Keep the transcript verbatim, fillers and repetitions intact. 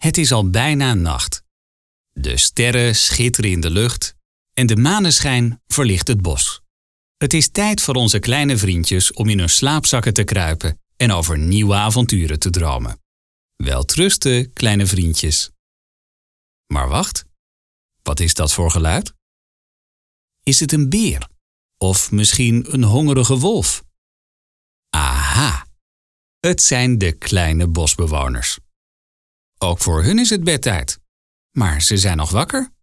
Het is al bijna nacht. De sterren schitteren in de lucht en de maneschijn verlicht het bos. Het is tijd voor onze kleine vriendjes om in hun slaapzakken te kruipen en over nieuwe avonturen te dromen. Welterusten, kleine vriendjes. Maar wacht, wat is dat voor geluid? Is het een beer? Of misschien een hongerige wolf? Aha, het zijn de kleine bosbewoners. Ook voor hun is het bedtijd, maar ze zijn nog wakker